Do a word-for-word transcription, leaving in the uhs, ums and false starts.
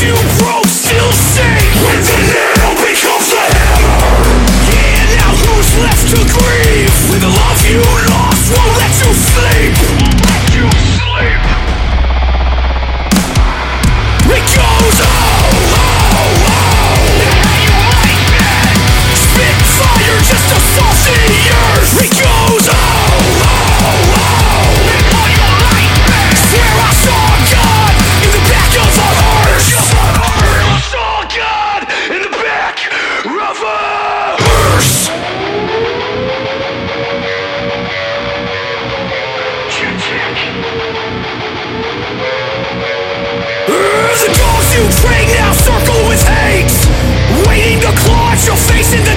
you broke still sing when the nail becomes a hammer. Yeah, now who's left to grieve when the love you lost won't let you sleep? Won't let you sleep. It goes oh, oh, oh. Now you like that. Spitfire just assaults the earth. It goes oh, oh, oh. Now you like that. Swear I saw God in the back of a hearse. I saw God in the back of a hearse. The goals you pray now circle with hate, waiting to claw at your face in the